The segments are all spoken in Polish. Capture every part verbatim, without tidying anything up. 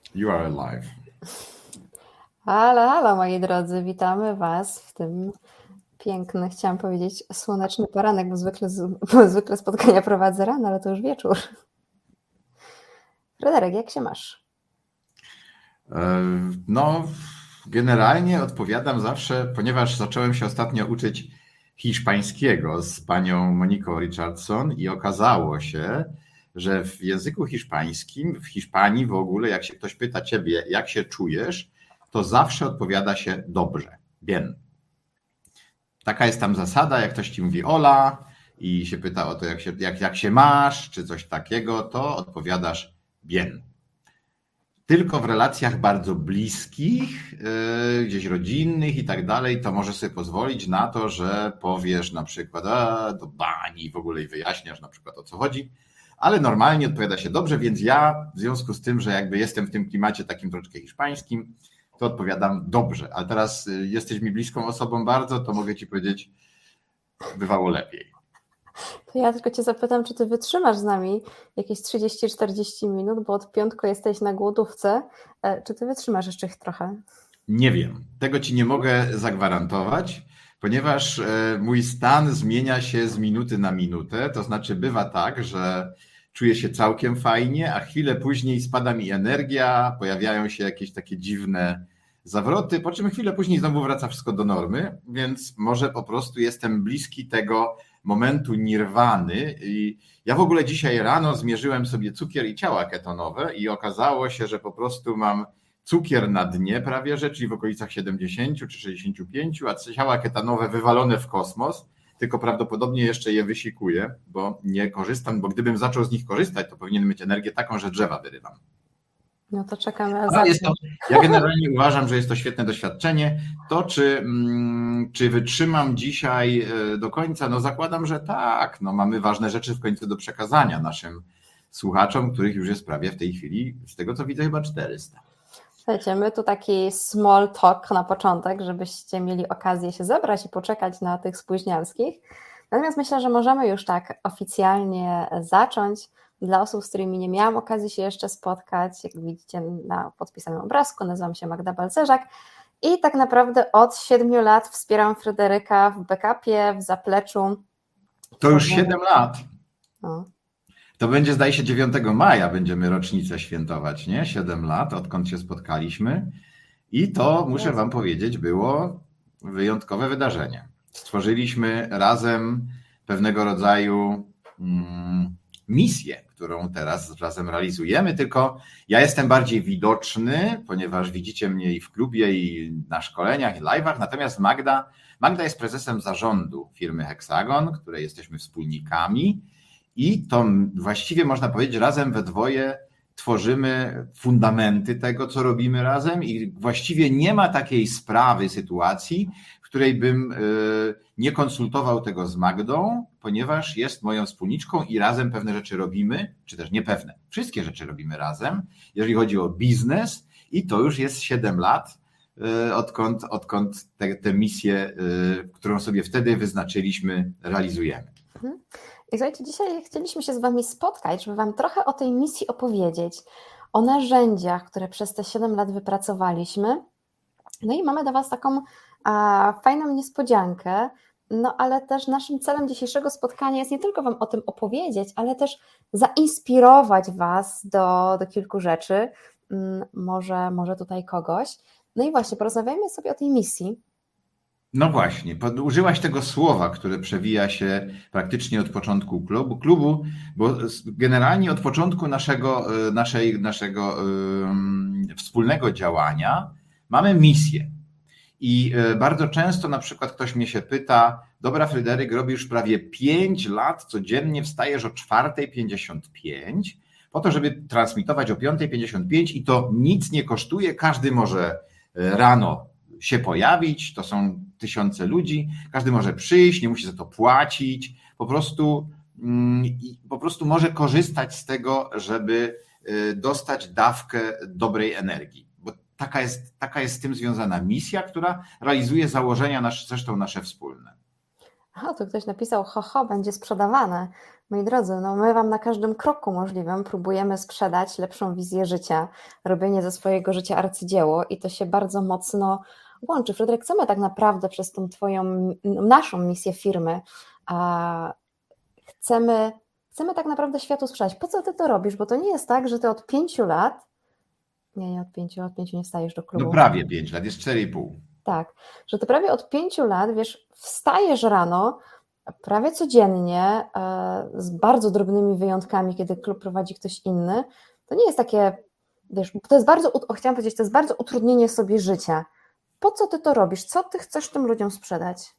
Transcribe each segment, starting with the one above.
You are alive. Halo, halo moi drodzy, witamy Was w tym piękny, chciałam powiedzieć słoneczny poranek, bo zwykle, bo zwykle spotkania prowadzę rano, ale to już wieczór. Fryderyk, jak się masz? No, generalnie odpowiadam zawsze, ponieważ zacząłem się ostatnio uczyć hiszpańskiego z panią Moniką Richardson i okazało się, że w języku hiszpańskim, w Hiszpanii w ogóle, jak się ktoś pyta ciebie, jak się czujesz, to zawsze odpowiada się dobrze, bien. Taka jest tam zasada, jak ktoś ci mówi hola i się pyta o to, jak się, jak, jak się masz, czy coś takiego, to odpowiadasz bien. Tylko w relacjach bardzo bliskich, gdzieś rodzinnych i tak dalej, to możesz sobie pozwolić na to, że powiesz na przykład a, do bani i w ogóle i wyjaśniasz na przykład o co chodzi, ale normalnie odpowiada się dobrze, więc ja w związku z tym, że jakby jestem w tym klimacie takim troszeczkę hiszpańskim, to odpowiadam dobrze. Ale teraz jesteś mi bliską osobą bardzo, to mogę ci powiedzieć, bywało lepiej. To ja tylko Cię zapytam, czy Ty wytrzymasz z nami jakieś trzydzieści czterdzieści minut, bo od piątku jesteś na głodówce. Czy Ty wytrzymasz jeszcze ich trochę? Nie wiem. Tego ci nie mogę zagwarantować, ponieważ mój stan zmienia się z minuty na minutę. To znaczy bywa tak, że czuję się całkiem fajnie, a chwilę później spada mi energia, pojawiają się jakieś takie dziwne zawroty, po czym chwilę później znowu wraca wszystko do normy, więc może po prostu jestem bliski tego momentu nirwany. I ja w ogóle dzisiaj rano zmierzyłem sobie cukier i ciała ketonowe i okazało się, że po prostu mam cukier na dnie prawie że, czyli w okolicach siedemdziesiąt czy sześćdziesiąt pięć, a ciała ketanowe wywalone w kosmos, tylko prawdopodobnie jeszcze je wysikuję, bo nie korzystam, bo gdybym zaczął z nich korzystać, to powinienem mieć energię taką, że drzewa wyrywam. No to czekamy, aż Ale jest to, ja generalnie uważam, że jest to świetne doświadczenie. To, czy, czy wytrzymam dzisiaj do końca, no zakładam, że tak. No mamy ważne rzeczy w końcu do przekazania naszym słuchaczom, których już jest prawie w tej chwili, z tego co widzę, chyba czterysta. Słuchajcie, my tu taki small talk na początek, żebyście mieli okazję się zebrać i poczekać na tych spóźnialskich. Natomiast myślę, że możemy już tak oficjalnie zacząć. Dla osób, z którymi nie miałam okazji się jeszcze spotkać, jak widzicie na podpisanym obrazku, nazywam się Magda Balcerzak i tak naprawdę od siedmiu lat wspieram Fryderyka w backupie, w zapleczu. To już siedem lat. No. To będzie, zdaje się, dziewiątego maja będziemy rocznicę świętować, nie? siedem lat, odkąd się spotkaliśmy. I to, muszę wam powiedzieć, było wyjątkowe wydarzenie. Stworzyliśmy razem pewnego rodzaju mm, misję, którą teraz razem realizujemy, tylko ja jestem bardziej widoczny, ponieważ widzicie mnie i w klubie, i na szkoleniach, i live'ach, natomiast Magda, Magda jest prezesem zarządu firmy Hexagon, której jesteśmy wspólnikami. I to właściwie można powiedzieć, razem we dwoje tworzymy fundamenty tego, co robimy razem i właściwie nie ma takiej sprawy, sytuacji, w której bym nie konsultował tego z Magdą, ponieważ jest moją wspólniczką i razem pewne rzeczy robimy, czy też niepewne, wszystkie rzeczy robimy razem, jeżeli chodzi o biznes i to już jest siedem lat, odkąd, odkąd tę misję, którą sobie wtedy wyznaczyliśmy, realizujemy. Mhm. I słuchajcie, dzisiaj chcieliśmy się z Wami spotkać, żeby Wam trochę o tej misji opowiedzieć, o narzędziach, które przez te siedem lat wypracowaliśmy. No i mamy dla Was taką a, fajną niespodziankę, no ale też naszym celem dzisiejszego spotkania jest nie tylko Wam o tym opowiedzieć, ale też zainspirować Was do, do kilku rzeczy, może, może tutaj kogoś. No i właśnie, porozmawiajmy sobie o tej misji. No właśnie, użyłaś tego słowa, które przewija się praktycznie od początku klubu, klubu, bo generalnie od początku naszego, naszej, naszego um, wspólnego działania mamy misję. I bardzo często na przykład ktoś mnie się pyta, dobra Fryderyk, robisz prawie pięć lat, codziennie wstajesz o czwarta pięćdziesiąt pięć po to, żeby transmitować o piąta pięćdziesiąt pięć i to nic nie kosztuje, każdy może rano się pojawić, to są tysiące ludzi, każdy może przyjść, nie musi za to płacić, po prostu, po prostu może korzystać z tego, żeby dostać dawkę dobrej energii. Bo taka jest, taka jest z tym związana misja, która realizuje założenia nasze, zresztą nasze wspólne. Aha, tu ktoś napisał, ho, ho, będzie sprzedawane. Moi drodzy, no my Wam na każdym kroku możliwym próbujemy sprzedać lepszą wizję życia, robienie ze swojego życia arcydzieło i to się bardzo mocno łączy. Fryderyk, co my tak naprawdę przez tą Twoją, naszą misję firmy a chcemy, chcemy tak naprawdę światu sprzedać? Po co Ty to robisz? Bo to nie jest tak, że Ty od pięciu lat, nie, nie od pięciu, od pięciu nie wstajesz do klubu. No prawie pięć lat, jest cztery i pół. Tak, że Ty prawie od pięciu lat, wiesz, wstajesz rano, prawie codziennie, z bardzo drobnymi wyjątkami, kiedy klub prowadzi ktoś inny, to nie jest takie, wiesz, to jest bardzo, chciałam powiedzieć, to jest bardzo utrudnienie sobie życia. Po co Ty to robisz? Co Ty chcesz tym ludziom sprzedać?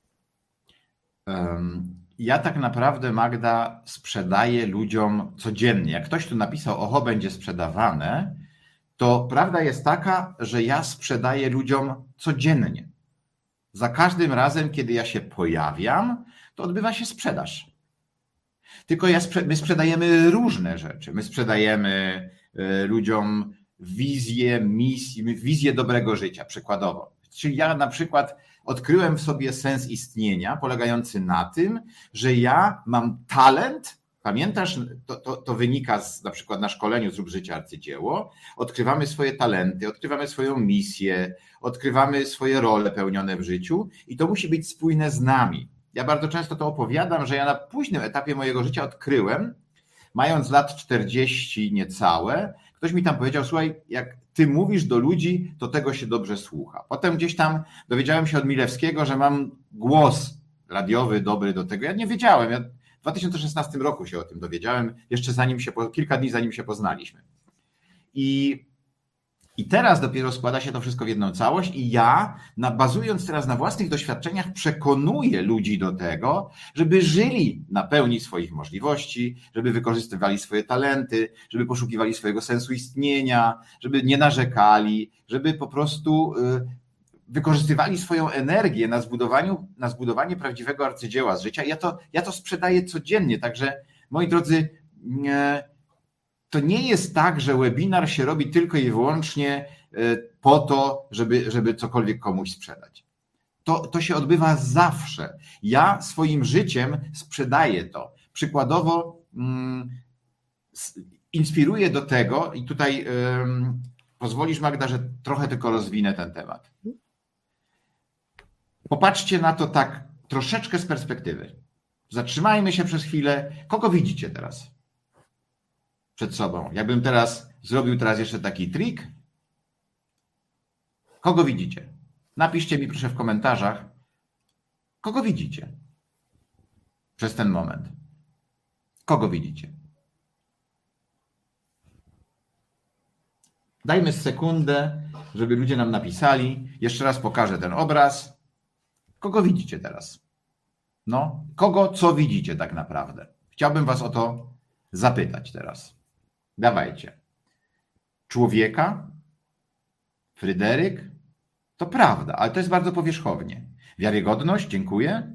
Um, ja tak naprawdę, Magda, sprzedaję ludziom codziennie. Jak ktoś tu napisał, oho, będzie sprzedawane, to prawda jest taka, że ja sprzedaję ludziom codziennie. Za każdym razem, kiedy ja się pojawiam, to odbywa się sprzedaż. Tylko ja sprze- my sprzedajemy różne rzeczy. My sprzedajemy y, ludziom wizję, misję, wizję dobrego życia, przykładowo. Czyli ja na przykład odkryłem w sobie sens istnienia polegający na tym, że ja mam talent. Pamiętasz, to, to, to wynika z, na przykład na szkoleniu Zrób Życie Arcydzieło. Odkrywamy swoje talenty, odkrywamy swoją misję, odkrywamy swoje role pełnione w życiu i to musi być spójne z nami. Ja bardzo często to opowiadam, że ja na późnym etapie mojego życia odkryłem, mając lat czterdzieści niecałe, ktoś mi tam powiedział, słuchaj, jak ty mówisz do ludzi, to tego się dobrze słucha. Potem gdzieś tam dowiedziałem się od Milewskiego, że mam głos radiowy dobry do tego. Ja nie wiedziałem, ja w dwa tysiące szesnastym roku się o tym dowiedziałem, jeszcze zanim się, kilka dni zanim się poznaliśmy. I, i teraz dopiero składa się to wszystko w jedną całość i ja, na, bazując teraz na własnych doświadczeniach, przekonuję ludzi do tego, żeby żyli na pełni swoich możliwości, żeby wykorzystywali swoje talenty, żeby poszukiwali swojego sensu istnienia, żeby nie narzekali, żeby po prostu wykorzystywali swoją energię na zbudowaniu, na zbudowanie prawdziwego arcydzieła z życia. Ja to, ja to sprzedaję codziennie, także moi drodzy, to nie jest tak, że webinar się robi tylko i wyłącznie po to, żeby, żeby cokolwiek komuś sprzedać. To, to się odbywa zawsze. Ja swoim życiem sprzedaję to. Przykładowo mm, inspiruję do tego i tutaj um, pozwolisz, Magda, że trochę tylko rozwinę ten temat. Popatrzcie na to tak troszeczkę z perspektywy. Zatrzymajmy się przez chwilę. Kogo widzicie teraz przed sobą? Jakbym teraz zrobił teraz jeszcze taki trik. Kogo widzicie? Napiszcie mi proszę w komentarzach, kogo widzicie przez ten moment. Kogo widzicie? Dajmy sekundę, żeby ludzie nam napisali. Jeszcze raz pokażę ten obraz. Kogo widzicie teraz? No, kogo, co widzicie tak naprawdę? Chciałbym was o to zapytać teraz. Dawajcie. Człowieka? Fryderyk? To prawda, ale to jest bardzo powierzchownie. Wiarygodność? Dziękuję.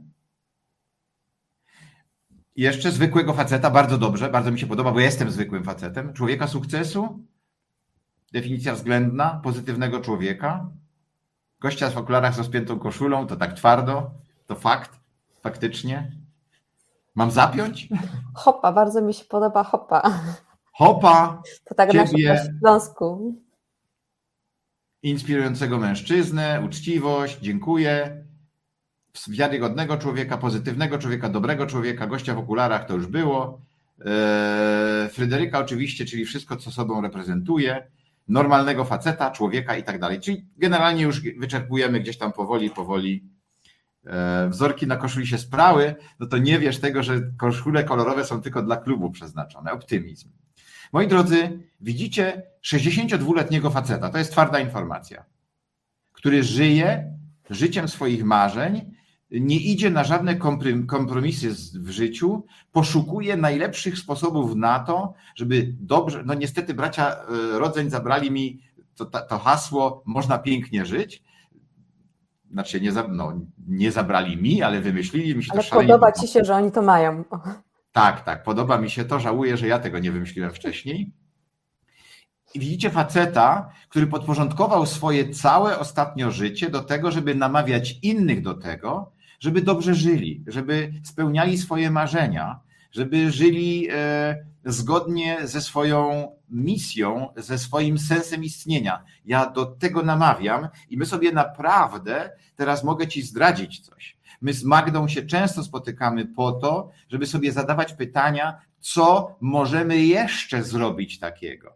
Jeszcze zwykłego faceta, bardzo dobrze, bardzo mi się podoba, bo jestem zwykłym facetem. Człowieka sukcesu? Definicja względna, pozytywnego człowieka. Gościa w okularach z rozpiętą koszulą, to tak twardo, to fakt, faktycznie. Mam zapiąć? Hopa, bardzo mi się podoba hopa. Hopa, to tak ciebie, na Śląsku. Inspirującego mężczyznę, uczciwość, dziękuję. Wiarygodnego człowieka, pozytywnego człowieka, dobrego człowieka, gościa w okularach, to już było. Fryderyka oczywiście, czyli wszystko, co sobą reprezentuje. Normalnego faceta, człowieka i tak dalej. Czyli generalnie już wyczerpujemy gdzieś tam powoli, powoli. Wzorki na koszuli się sprały, no to nie wiesz tego, że koszule kolorowe są tylko dla klubu przeznaczone. Optymizm. Moi drodzy, widzicie sześćdziesięciodwuletniego faceta, to jest twarda informacja, który żyje życiem swoich marzeń, nie idzie na żadne kompromisy w życiu, poszukuje najlepszych sposobów na to, żeby dobrze, no niestety bracia Rodzeń zabrali mi to, to hasło, można pięknie żyć. Znaczy nie, no, nie zabrali mi, ale wymyślili mi się to ale szalenie. Podoba ci się, że oni to mają. Tak, tak, podoba mi się to, żałuję, że ja tego nie wymyśliłem wcześniej. I widzicie faceta, który podporządkował swoje całe ostatnio życie do tego, żeby namawiać innych do tego, żeby dobrze żyli, żeby spełniali swoje marzenia, żeby żyli zgodnie ze swoją misją, ze swoim sensem istnienia. Ja do tego namawiam i my sobie naprawdę, teraz mogę Ci zdradzić coś. My z Magdą się często spotykamy po to, żeby sobie zadawać pytania, co możemy jeszcze zrobić takiego.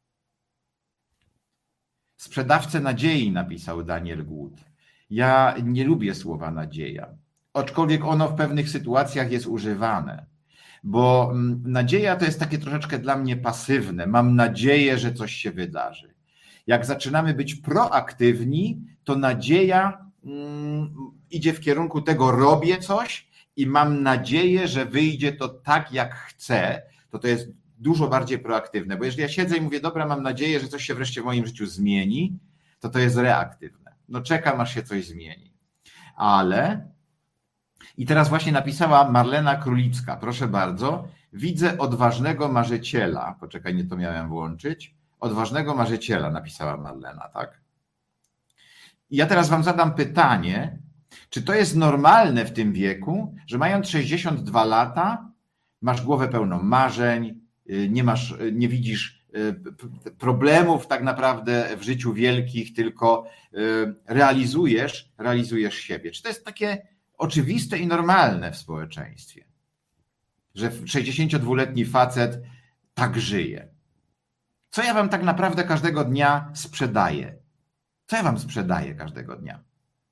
Sprzedawcę nadziei napisał Daniel Głód. Ja nie lubię słowa nadzieja, aczkolwiek ono w pewnych sytuacjach jest używane, bo nadzieja to jest takie troszeczkę dla mnie pasywne. Mam nadzieję, że coś się wydarzy. Jak zaczynamy być proaktywni, to nadzieja mm, idzie w kierunku tego, robię coś i mam nadzieję, że wyjdzie to tak, jak chcę, to to jest dużo bardziej proaktywne, bo jeżeli ja siedzę i mówię, dobra, mam nadzieję, że coś się wreszcie w moim życiu zmieni, to to jest reaktywne. No czekam, aż się coś zmieni. Ale, i teraz właśnie napisała Marlena Królicka, proszę bardzo, widzę odważnego marzyciela, poczekaj, nie to miałem włączyć, odważnego marzyciela napisała Marlena, tak? I ja teraz wam zadam pytanie, czy to jest normalne w tym wieku, że mając sześćdziesiąt dwa lata, masz głowę pełną marzeń, nie masz, nie widzisz problemów tak naprawdę w życiu wielkich, tylko realizujesz, realizujesz siebie. Czy to jest takie oczywiste i normalne w społeczeństwie, że sześćdziesięciodwuletni facet tak żyje? Co ja wam tak naprawdę każdego dnia sprzedaję? Co ja wam sprzedaję każdego dnia?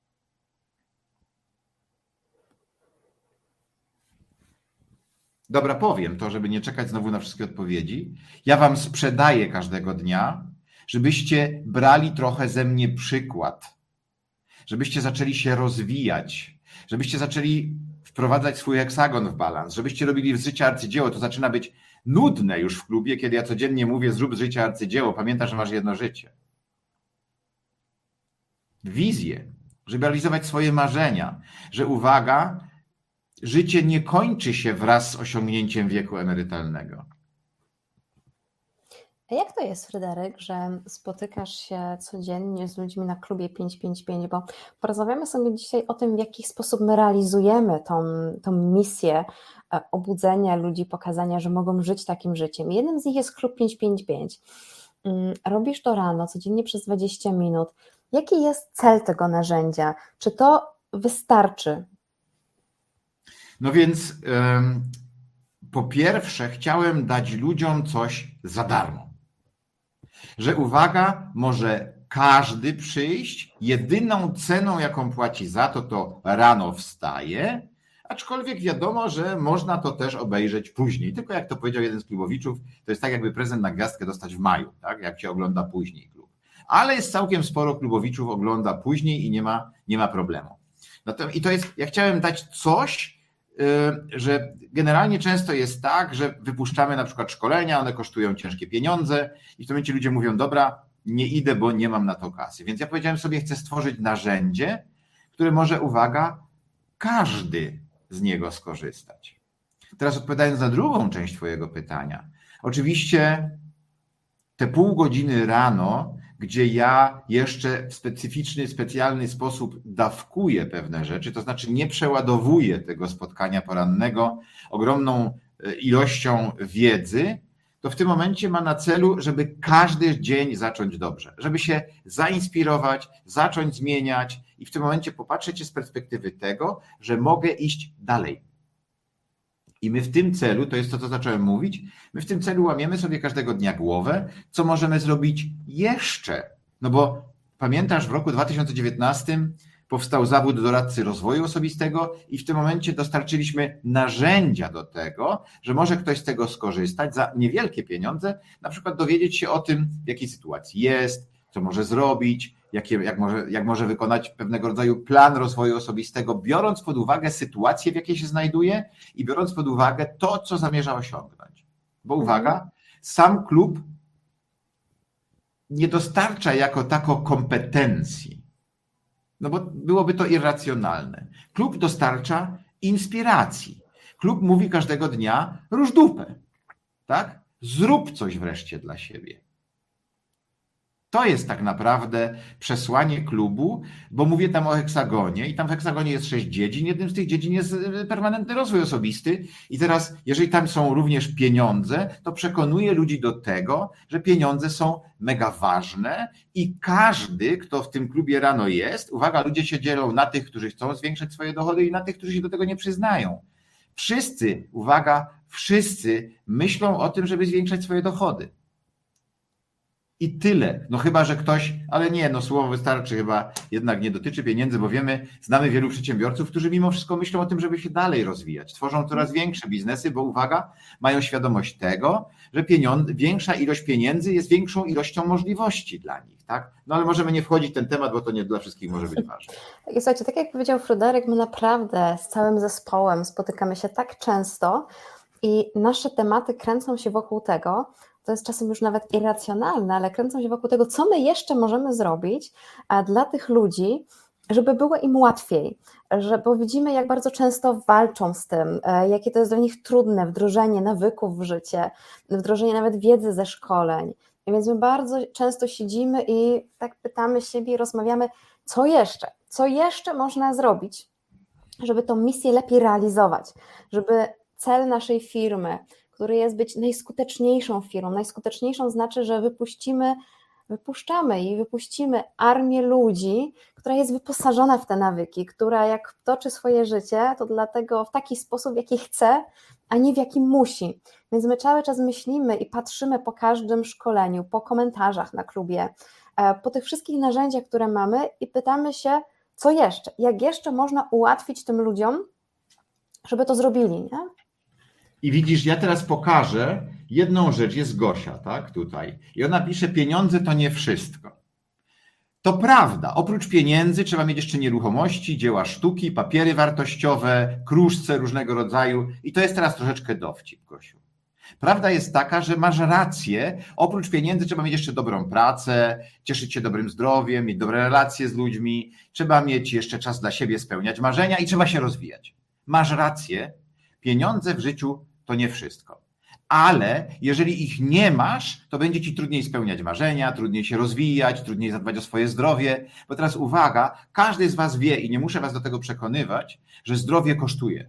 Dobra, powiem to, żeby nie czekać znowu na wszystkie odpowiedzi. Ja wam sprzedaję każdego dnia, żebyście brali trochę ze mnie przykład, żebyście zaczęli się rozwijać, żebyście zaczęli wprowadzać swój heksagon w balans, żebyście robili z życia arcydzieło. To zaczyna być nudne już w klubie, kiedy ja codziennie mówię, zrób z życia arcydzieło, pamiętaj, że masz jedno życie. Wizję, żeby realizować swoje marzenia, że uwaga, życie nie kończy się wraz z osiągnięciem wieku emerytalnego. A jak to jest, Fryderyk, że spotykasz się codziennie z ludźmi na klubie pięć pięć pięć, bo porozmawiamy sobie dzisiaj o tym, w jaki sposób my realizujemy tą, tą misję obudzenia ludzi, pokazania, że mogą żyć takim życiem. Jednym z nich jest klub pięć pięć pięć. Robisz to rano, codziennie przez dwadzieścia minut. Jaki jest cel tego narzędzia? Czy to wystarczy? No więc um, po pierwsze chciałem dać ludziom coś za darmo. Że uwaga, może każdy przyjść, jedyną ceną, jaką płaci za to, to rano wstaje, aczkolwiek wiadomo, że można to też obejrzeć później. Tylko jak to powiedział jeden z klubowiczów, to jest tak jakby prezent na gwiazdkę dostać w maju, tak? Jak się ogląda później klub. Ale jest całkiem sporo klubowiczów, ogląda później i nie ma, nie ma problemu. I to jest, ja chciałem dać coś, że generalnie często jest tak, że wypuszczamy na przykład szkolenia, one kosztują ciężkie pieniądze i w tym momencie ludzie mówią, dobra, nie idę, bo nie mam na to kasy. Więc ja powiedziałem sobie, chcę stworzyć narzędzie, które może, uwaga, każdy z niego skorzystać. Teraz odpowiadając na drugą część twojego pytania. Oczywiście te pół godziny rano, gdzie ja jeszcze w specyficzny, specjalny sposób dawkuję pewne rzeczy, to znaczy nie przeładowuję tego spotkania porannego ogromną ilością wiedzy, to w tym momencie ma na celu, żeby każdy dzień zacząć dobrze, żeby się zainspirować, zacząć zmieniać i w tym momencie popatrzeć z perspektywy tego, że mogę iść dalej. I my w tym celu, to jest to, co zacząłem mówić, my w tym celu łamiemy sobie każdego dnia głowę, co możemy zrobić jeszcze. No bo pamiętasz, w roku dwa tysiące dziewiętnastym powstał zawód doradcy rozwoju osobistego i w tym momencie dostarczyliśmy narzędzia do tego, że może ktoś z tego skorzystać za niewielkie pieniądze, na przykład dowiedzieć się o tym, w jakiej sytuacji jest, co może zrobić, jakie, jak, może, jak może wykonać pewnego rodzaju plan rozwoju osobistego, biorąc pod uwagę sytuację, w jakiej się znajduje i biorąc pod uwagę to, co zamierza osiągnąć. Bo uwaga, sam klub nie dostarcza jako tako kompetencji, no bo byłoby to irracjonalne. Klub dostarcza inspiracji. Klub mówi każdego dnia, rusz dupę, tak? Zrób coś wreszcie dla siebie. To jest tak naprawdę przesłanie klubu, bo mówię tam o heksagonie i tam w heksagonie jest sześć dziedzin. Jednym z tych dziedzin jest permanentny rozwój osobisty i teraz, jeżeli tam są również pieniądze, to przekonuję ludzi do tego, że pieniądze są mega ważne i każdy, kto w tym klubie rano jest, uwaga, ludzie się dzielą na tych, którzy chcą zwiększać swoje dochody i na tych, którzy się do tego nie przyznają. Wszyscy, uwaga, wszyscy myślą o tym, żeby zwiększać swoje dochody. I tyle. No chyba, że ktoś, ale nie, no słowo wystarczy, chyba jednak nie dotyczy pieniędzy, bo wiemy, znamy wielu przedsiębiorców, którzy mimo wszystko myślą o tym, żeby się dalej rozwijać. Tworzą coraz większe biznesy, bo uwaga, mają świadomość tego, że pieniądze, większa ilość pieniędzy jest większą ilością możliwości dla nich, tak? No ale możemy nie wchodzić w ten temat, bo to nie dla wszystkich może być ważne. I słuchajcie, tak jak powiedział Fryderyk, my naprawdę z całym zespołem spotykamy się tak często i nasze tematy kręcą się wokół tego, to jest czasem już nawet irracjonalne, ale kręcą się wokół tego, co my jeszcze możemy zrobić dla tych ludzi, żeby było im łatwiej, że, bo widzimy, jak bardzo często walczą z tym, jakie to jest dla nich trudne wdrożenie nawyków w życie, wdrożenie nawet wiedzy ze szkoleń. I więc my bardzo często siedzimy i tak pytamy siebie i rozmawiamy, co jeszcze, co jeszcze można zrobić, żeby tą misję lepiej realizować, żeby cel naszej firmy, który jest być najskuteczniejszą firmą. Najskuteczniejszą znaczy, że wypuścimy, wypuszczamy i wypuścimy armię ludzi, która jest wyposażona w te nawyki, która jak toczy swoje życie, to dlatego w taki sposób, w jaki chce, a nie w jaki musi. Więc my cały czas myślimy i patrzymy po każdym szkoleniu, po komentarzach na klubie, po tych wszystkich narzędziach, które mamy i pytamy się, co jeszcze, jak jeszcze można ułatwić tym ludziom, żeby to zrobili, nie? I widzisz, ja teraz pokażę jedną rzecz, jest Gosia, tak, tutaj. I ona pisze, pieniądze to nie wszystko. To prawda, oprócz pieniędzy trzeba mieć jeszcze nieruchomości, dzieła sztuki, papiery wartościowe, kruszce różnego rodzaju. I to jest teraz troszeczkę dowcip, Gosiu. Prawda jest taka, że masz rację, oprócz pieniędzy trzeba mieć jeszcze dobrą pracę, cieszyć się dobrym zdrowiem, mieć dobre relacje z ludźmi, trzeba mieć jeszcze czas dla siebie, spełniać marzenia i trzeba się rozwijać. Masz rację, pieniądze w życiu to nie wszystko. Ale jeżeli ich nie masz, to będzie ci trudniej spełniać marzenia, trudniej się rozwijać, trudniej zadbać o swoje zdrowie. Bo teraz uwaga, każdy z was wie i nie muszę was do tego przekonywać, że zdrowie kosztuje.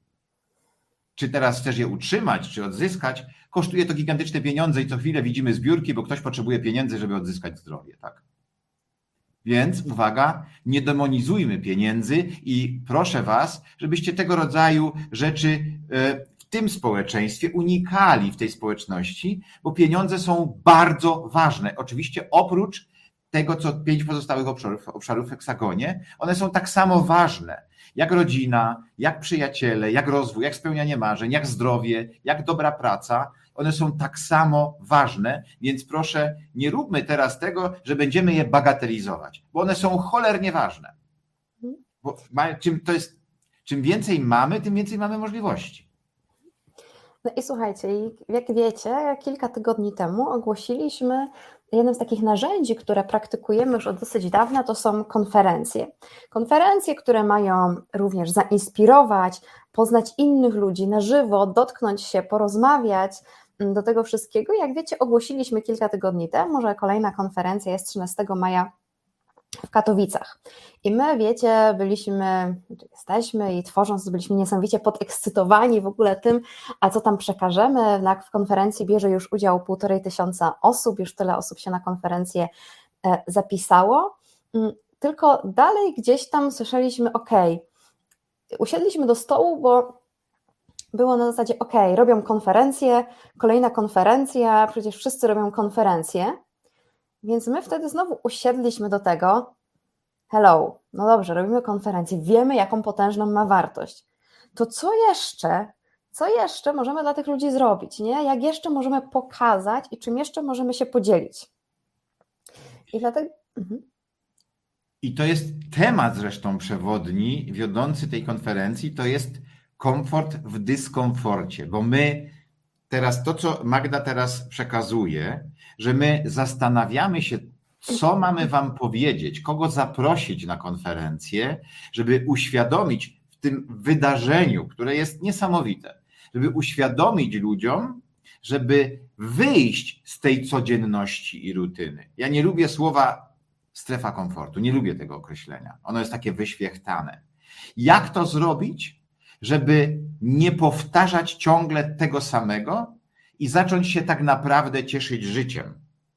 Czy teraz chcesz je utrzymać, czy odzyskać, kosztuje to gigantyczne pieniądze i co chwilę widzimy zbiórki, bo ktoś potrzebuje pieniędzy, żeby odzyskać zdrowie, tak? Więc uwaga, nie demonizujmy pieniędzy i proszę was, żebyście tego rodzaju rzeczy w tym społeczeństwie unikali w tej społeczności, bo pieniądze są bardzo ważne. Oczywiście oprócz tego, co pięć pozostałych obszarów, obszarów w heksagonie, one są tak samo ważne, jak rodzina, jak przyjaciele, jak rozwój, jak spełnianie marzeń, jak zdrowie, jak dobra praca. One są tak samo ważne, więc proszę, nie róbmy teraz tego, że będziemy je bagatelizować, bo one są cholernie ważne. Bo czym, to jest, czym więcej mamy, tym więcej mamy możliwości. No i słuchajcie, jak wiecie, kilka tygodni temu ogłosiliśmy jednym z takich narzędzi, które praktykujemy już od dosyć dawna, to są konferencje. Konferencje, które mają również zainspirować, poznać innych ludzi na żywo, dotknąć się, porozmawiać do tego wszystkiego. Jak wiecie, ogłosiliśmy kilka tygodni temu, że kolejna konferencja jest trzynastego maja w Katowicach. I my, wiecie, byliśmy, jesteśmy i tworząc, byliśmy niesamowicie podekscytowani w ogóle tym, a co tam przekażemy. W konferencji bierze już udział półtorej tysiąca osób, już tyle osób się na konferencję zapisało. Tylko dalej gdzieś tam słyszeliśmy, ok, usiedliśmy do stołu, bo było na zasadzie, ok, robią konferencję, kolejna konferencja, przecież wszyscy robią konferencję. Więc my wtedy znowu usiedliśmy do tego, hello, no dobrze, robimy konferencję, wiemy, jaką potężną ma wartość. To co jeszcze, co jeszcze możemy dla tych ludzi zrobić, nie? Jak jeszcze możemy pokazać i czym jeszcze możemy się podzielić? I dlatego... Mhm. I to jest temat zresztą przewodni, wiodący tej konferencji, to jest komfort w dyskomforcie, bo my teraz, to co Magda teraz przekazuje, że my zastanawiamy się, co mamy wam powiedzieć, kogo zaprosić na konferencję, żeby uświadomić w tym wydarzeniu, które jest niesamowite, żeby uświadomić ludziom, żeby wyjść z tej codzienności i rutyny. Ja nie lubię słowa strefa komfortu, nie lubię tego określenia. Ono jest takie wyświechtane. Jak to zrobić, żeby nie powtarzać ciągle tego samego i zacząć się tak naprawdę cieszyć życiem?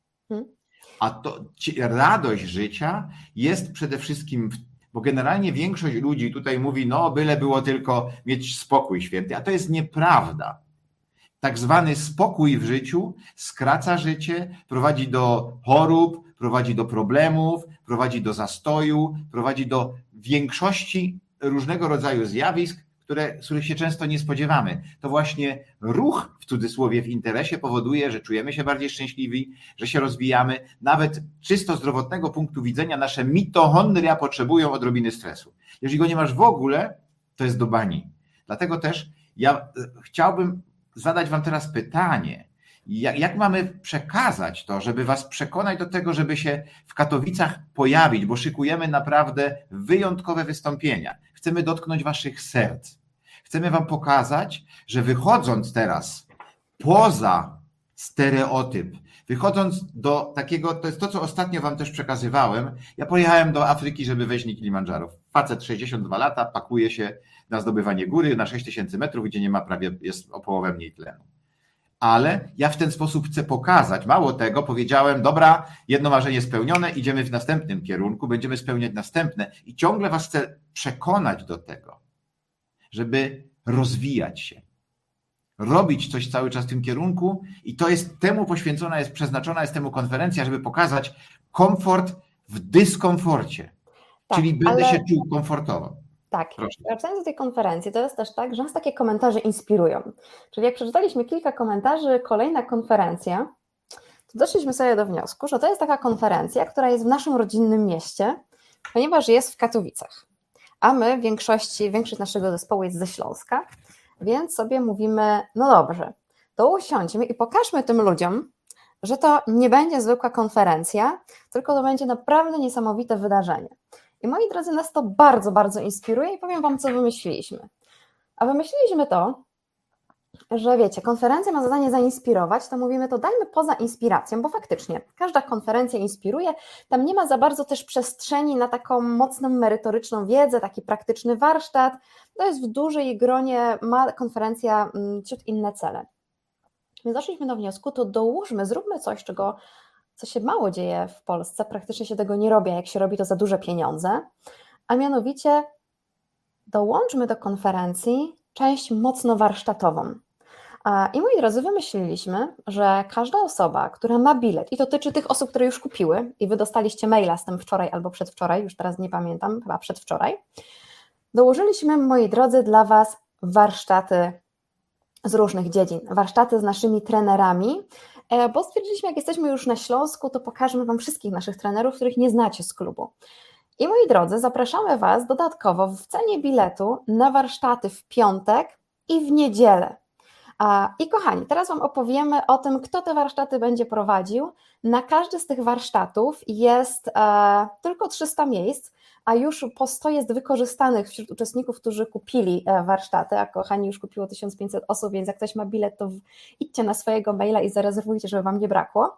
A to radość życia jest przede wszystkim, bo generalnie większość ludzi tutaj mówi, no byle było tylko mieć spokój święty, a to jest nieprawda. Tak zwany spokój w życiu skraca życie, prowadzi do chorób, prowadzi do problemów, prowadzi do zastoju, prowadzi do większości różnego rodzaju zjawisk, które, z których się często nie spodziewamy. To właśnie ruch, w cudzysłowie, w interesie powoduje, że czujemy się bardziej szczęśliwi, że się rozwijamy. Nawet czysto zdrowotnego punktu widzenia nasze mitochondria potrzebują odrobiny stresu. Jeżeli go nie masz w ogóle, to jest do bani. Dlatego też ja chciałbym zadać wam teraz pytanie, jak, jak mamy przekazać to, żeby was przekonać do tego, żeby się w Katowicach pojawić, bo szykujemy naprawdę wyjątkowe wystąpienia. Chcemy dotknąć waszych serc. Chcemy wam pokazać, że wychodząc teraz poza stereotyp, wychodząc do takiego, to jest to, co ostatnio wam też przekazywałem, ja pojechałem do Afryki, żeby wejść na Kilimandżaro. Facet sześćdziesiąt dwa lata, pakuje się na zdobywanie góry na sześć tysięcy metrów, gdzie nie ma prawie, jest o połowę mniej tlenu. Ale ja w ten sposób chcę pokazać, mało tego, powiedziałem, dobra, jedno marzenie spełnione, idziemy w następnym kierunku, będziemy spełniać następne i ciągle was chcę przekonać do tego, żeby rozwijać się, robić coś cały czas w tym kierunku i to jest temu poświęcona, jest przeznaczona jest temu konferencja, żeby pokazać komfort w dyskomforcie, tak, czyli będę ale... się czuł komfortowo. Tak, wracając do tej konferencji, to jest też tak, że nas takie komentarze inspirują. Czyli jak przeczytaliśmy kilka komentarzy, kolejna konferencja, to doszliśmy sobie do wniosku, że to jest taka konferencja, która jest w naszym rodzinnym mieście, ponieważ jest w Katowicach. A my, w większości, większość naszego zespołu jest ze Śląska, więc sobie mówimy, no dobrze, to usiądźmy i pokażmy tym ludziom, że to nie będzie zwykła konferencja, tylko to będzie naprawdę niesamowite wydarzenie. I moi drodzy, nas to bardzo, bardzo inspiruje i powiem wam, co wymyśliliśmy. A wymyśliliśmy to, że wiecie, konferencja ma zadanie zainspirować, to mówimy, to dajmy poza inspiracją, bo faktycznie każda konferencja inspiruje, tam nie ma za bardzo też przestrzeni na taką mocną merytoryczną wiedzę, taki praktyczny warsztat, to jest w dużej gronie, ma konferencja ciut inne cele. Więc doszliśmy do wniosku, to dołóżmy, zróbmy coś, czego co się mało dzieje w Polsce, praktycznie się tego nie robi, a jak się robi, to za duże pieniądze, a mianowicie dołączmy do konferencji część mocno warsztatową. I moi drodzy, wymyśliliśmy, że każda osoba, która ma bilet, i to dotyczy tych osób, które już kupiły i wy dostaliście maila z tym wczoraj albo przedwczoraj, już teraz nie pamiętam, chyba przedwczoraj, dołożyliśmy, moi drodzy, dla was warsztaty z różnych dziedzin, warsztaty z naszymi trenerami, bo stwierdziliśmy, jak jesteśmy już na Śląsku, to pokażemy wam wszystkich naszych trenerów, których nie znacie z klubu. I moi drodzy, zapraszamy was dodatkowo w cenie biletu na warsztaty w piątek i w niedzielę. I kochani, teraz wam opowiemy o tym, kto te warsztaty będzie prowadził. Na każdy z tych warsztatów jest e, tylko trzysta miejsc, a już po sto jest wykorzystanych wśród uczestników, którzy kupili warsztaty, a kochani, już kupiło tysiąc pięćset osób, więc jak ktoś ma bilet, to idźcie na swojego maila i zarezerwujcie, żeby wam nie brakło.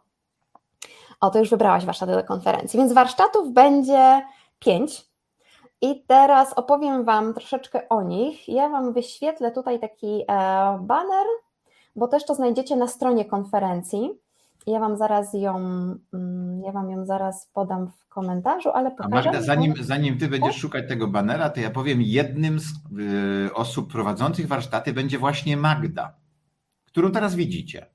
O, to już wybrałaś warsztaty do konferencji, więc warsztatów będzie pięć. I teraz opowiem wam troszeczkę o nich. Ja wam wyświetlę tutaj taki baner, bo też to znajdziecie na stronie konferencji. Ja wam zaraz ją, ja wam ją zaraz podam w komentarzu, ale pokażę. A Magda, zanim, zanim ty będziesz szukać tego banera, to ja powiem, jednym z y, osób prowadzących warsztaty będzie właśnie Magda, którą teraz widzicie.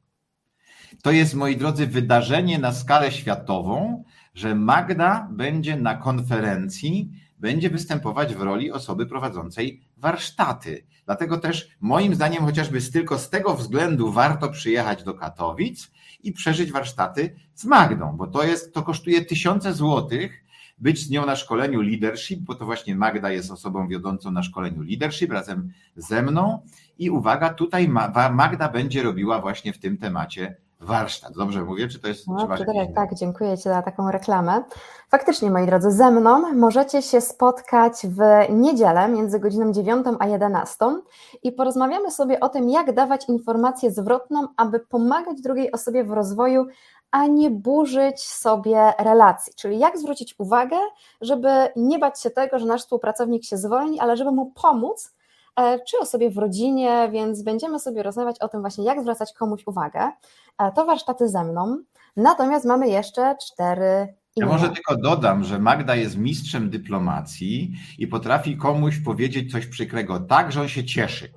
To jest, moi drodzy, wydarzenie na skalę światową, że Magda będzie na konferencji, będzie występować w roli osoby prowadzącej warsztaty. Dlatego też moim zdaniem chociażby tylko z tego względu warto przyjechać do Katowic i przeżyć warsztaty z Magdą, bo to jest, to kosztuje tysiące złotych być z nią na szkoleniu leadership, bo to właśnie Magda jest osobą wiodącą na szkoleniu leadership razem ze mną i uwaga, tutaj Magda będzie robiła właśnie w tym temacie warsztat. Dobrze mówię, czy to jest... No, czy masz Fryderyk, jakieś... tak, dziękuję Ci za taką reklamę. Faktycznie, moi drodzy, ze mną możecie się spotkać w niedzielę między godziną dziewiątą a jedenastą i porozmawiamy sobie o tym, jak dawać informację zwrotną, aby pomagać drugiej osobie w rozwoju, a nie burzyć sobie relacji. Czyli jak zwrócić uwagę, żeby nie bać się tego, że nasz współpracownik się zwolni, ale żeby mu pomóc, czy osobie w rodzinie, więc będziemy sobie rozmawiać o tym właśnie, jak zwracać komuś uwagę. To warsztaty ze mną, natomiast mamy jeszcze cztery inne. Ja może tylko dodam, że Magda jest mistrzem dyplomacji i potrafi komuś powiedzieć coś przykrego tak, że on się cieszy.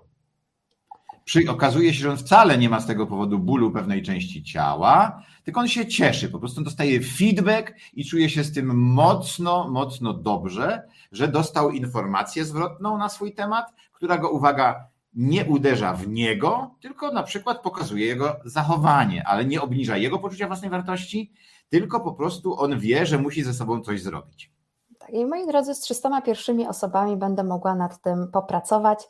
Przy, okazuje się, że on wcale nie ma z tego powodu bólu pewnej części ciała, tylko on się cieszy, po prostu dostaje feedback i czuje się z tym mocno, mocno dobrze, że dostał informację zwrotną na swój temat, która go, uwaga, nie uderza w niego, tylko na przykład pokazuje jego zachowanie, ale nie obniża jego poczucia własnej wartości, tylko po prostu on wie, że musi ze sobą coś zrobić. Tak, i moi drodzy, z trzystoma pierwszymi osobami będę mogła nad tym popracować,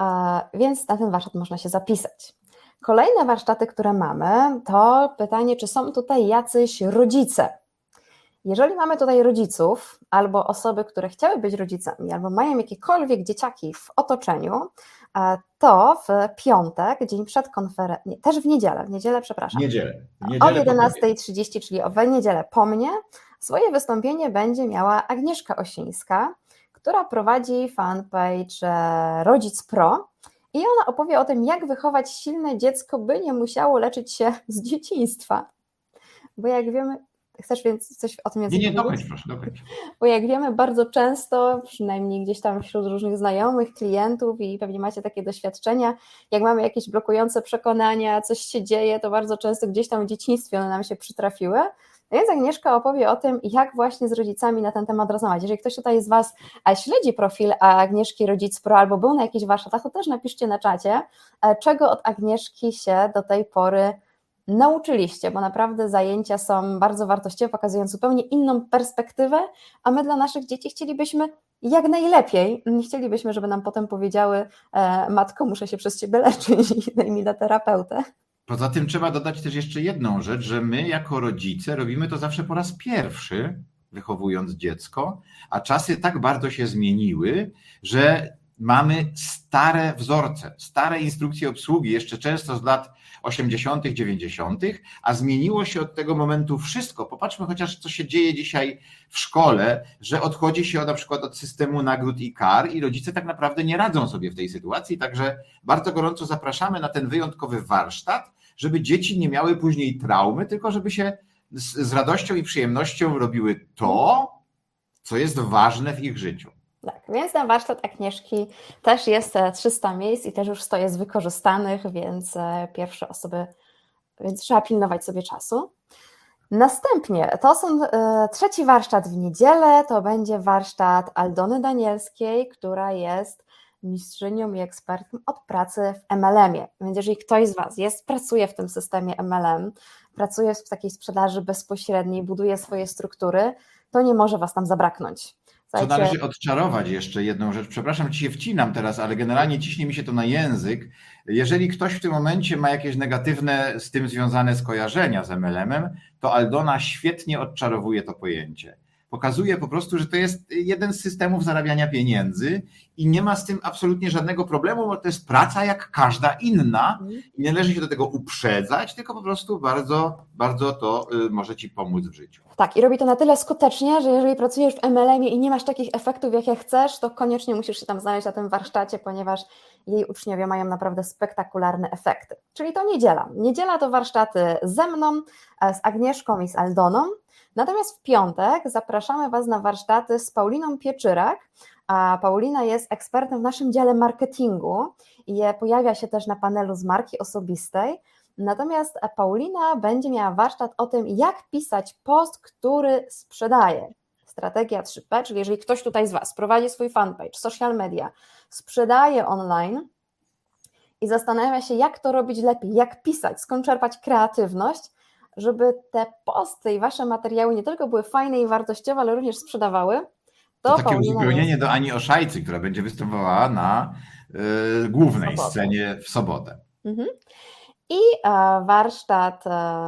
więc na ten warsztat można się zapisać. Kolejne warsztaty, które mamy, to pytanie, czy są tutaj jacyś rodzice. Jeżeli mamy tutaj rodziców albo osoby, które chciały być rodzicami, albo mają jakiekolwiek dzieciaki w otoczeniu, to w piątek, dzień przed konferencją, też w niedzielę, w niedzielę, przepraszam, Niedzielę. Niedzielę o jedenasta trzydzieści, czyli o w niedzielę po mnie, swoje wystąpienie będzie miała Agnieszka Osińska, która prowadzi fanpage Rodzic Pro i ona opowie o tym, jak wychować silne dziecko, by nie musiało leczyć się z dzieciństwa. Bo jak wiemy, chcesz więc coś o tym Nie, nie, dokończ proszę, dokończ. Bo jak wiemy, bardzo często, przynajmniej gdzieś tam wśród różnych znajomych, klientów i pewnie macie takie doświadczenia, jak mamy jakieś blokujące przekonania, coś się dzieje, to bardzo często gdzieś tam w dzieciństwie one nam się przytrafiły. Więc Agnieszka opowie o tym, jak właśnie z rodzicami na ten temat rozmawiać. Jeżeli ktoś tutaj z Was śledzi profil Agnieszki Rodzic Pro albo był na jakichś warsztatach, to też napiszcie na czacie, czego od Agnieszki się do tej pory nauczyliście, bo naprawdę zajęcia są bardzo wartościowe, pokazują zupełnie inną perspektywę, a my dla naszych dzieci chcielibyśmy jak najlepiej. Nie chcielibyśmy, żeby nam potem powiedziały: e, matko, muszę się przez Ciebie leczyć, daj mi na terapeutę. Poza tym trzeba dodać też jeszcze jedną rzecz, że my jako rodzice robimy to zawsze po raz pierwszy, wychowując dziecko, a czasy tak bardzo się zmieniły, że mamy stare wzorce, stare instrukcje obsługi, jeszcze często z lat osiemdziesiątych, dziewięćdziesiątych, a zmieniło się od tego momentu wszystko. Popatrzmy chociaż, co się dzieje dzisiaj w szkole, że odchodzi się na przykład od systemu nagród i kar i rodzice tak naprawdę nie radzą sobie w tej sytuacji, także bardzo gorąco zapraszamy na ten wyjątkowy warsztat, żeby dzieci nie miały później traumy, tylko żeby się z, z radością i przyjemnością robiły to, co jest ważne w ich życiu. Tak, więc na warsztat Agnieszki też jest trzysta miejsc i też już sto jest wykorzystanych, więc pierwsze osoby, więc trzeba pilnować sobie czasu. Następnie to są trzeci warsztat w niedzielę, to będzie warsztat Aldony Danielskiej, która jest mistrzynią i ekspertem od pracy w M L M-ie. Więc jeżeli ktoś z Was jest, pracuje w tym systemie M L M, pracuje w takiej sprzedaży bezpośredniej, buduje swoje struktury, to nie może Was tam zabraknąć. Co należy odczarować jeszcze jedną rzecz, przepraszam, ci się wcinam teraz, ale generalnie ciśnie mi się to na język. Jeżeli ktoś w tym momencie ma jakieś negatywne z tym związane skojarzenia z M L M-em, to Aldona świetnie odczarowuje to pojęcie. Pokazuje po prostu, że to jest jeden z systemów zarabiania pieniędzy i nie ma z tym absolutnie żadnego problemu, bo to jest praca jak każda inna i nie należy się do tego uprzedzać, tylko po prostu bardzo, bardzo to może Ci pomóc w życiu. Tak, i robi to na tyle skutecznie, że jeżeli pracujesz w M L M-ie i nie masz takich efektów, jakie chcesz, to koniecznie musisz się tam znaleźć na tym warsztacie, ponieważ jej uczniowie mają naprawdę spektakularne efekty. Czyli to niedziela. Niedziela to warsztaty ze mną, z Agnieszką i z Aldoną. Natomiast w piątek zapraszamy Was na warsztaty z Pauliną Pieczyrak, a Paulina jest ekspertem w naszym dziale marketingu i pojawia się też na panelu z marki osobistej. Natomiast Paulina będzie miała warsztat o tym, jak pisać post, który sprzedaje. Strategia trzy P, czyli jeżeli ktoś tutaj z Was prowadzi swój fanpage, social media, sprzedaje online i zastanawia się, jak to robić lepiej, jak pisać, skąd czerpać kreatywność, żeby te posty i Wasze materiały nie tylko były fajne i wartościowe, ale również sprzedawały. To, to takie Paulina uzupełnienie jest... do Ani Oszajcy, która będzie występowała na y, głównej w sobotę. scenie w sobotę. Mhm. i warsztat